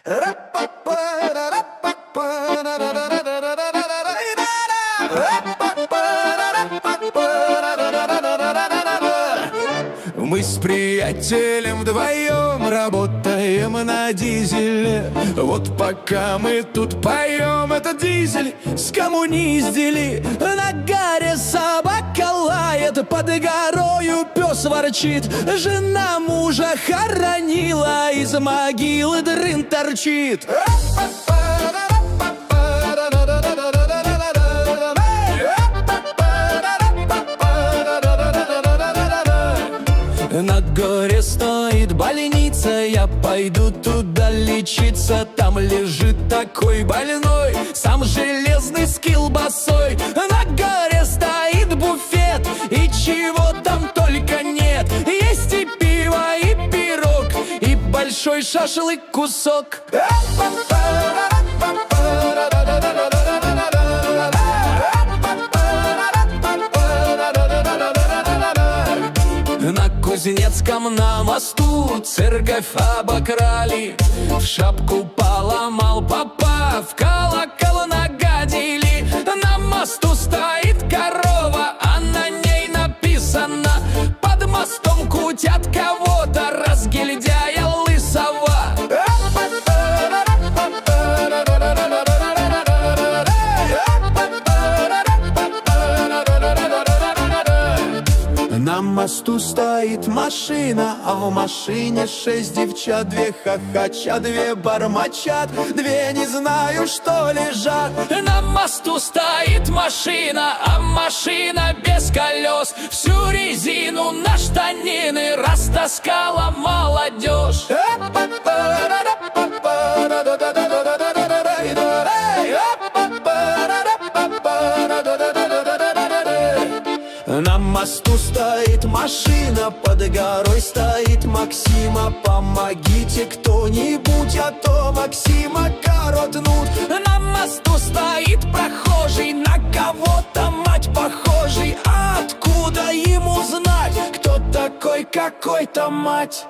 Мы с приятелем вдвоем работаем на дизеле. Вот пока мы тут поем, этот дизель скоммуниздили. На горе собака лает, под горою пес ворчит. Жена мужа хоронила, из могилы дрын торчит. На горе стоит больница, я пойду туда лечиться. Там лежит такой больной, сам железный с колбасой. На горе стоит буфет, и чего там только нет. Есть и пиво, и пирог, и большой шашлык кусок. На Кузнецком на мосту церковь обокрали. В шапку поломал папа, в колокол нагадили. На мосту стоит корова, а на ней написано: под мостом кутят кого-то, разгильдяя лысого. На мосту стоит машина, а в машине 6 девчат, 2 хохоча, 2 бормочат, 2 не знаю, что лежат. На мосту стоит машина, а машина без колес. Всю резину на штанины растаскала молодежь. На мосту стоит машина, под горой стоит Максима. Помогите кто-нибудь, а то Максима коротнут. На мосту стоит прохожий, на кого-то мать похожий. А откуда ему знать, кто такой какой-то мать?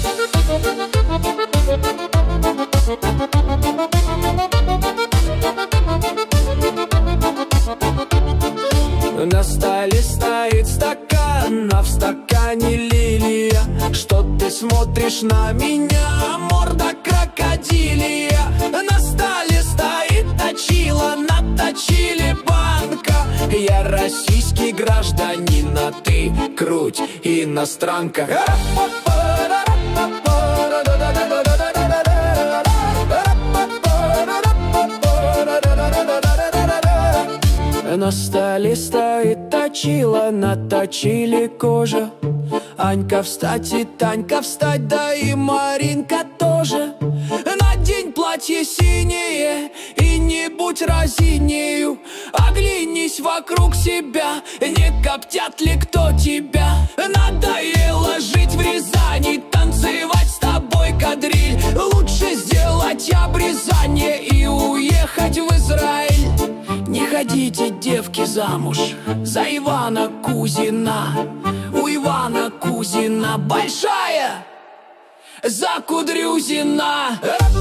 На столе стоит стакан, а в стакане лилия. Что ты смотришь на меня, морда крокодилия? На столе стоит точила, на точиле банка. Я российский гражданин, а ты круть иностранка. На столе стоит точила, на точиле кожа. Анька встать и Танька встать, да и Маринка тоже. Надень платье синее и не будь разинею. Оглянись вокруг себя, не коптят ли кто тебя? Надоело жить в Рязани, танцевать с тобой кадриль. Лучше сделать обрезание и уехать в Израиль. Не ходите, девки, замуж за Ивана Кузина. У Ивана Кузина большая закудрюзина.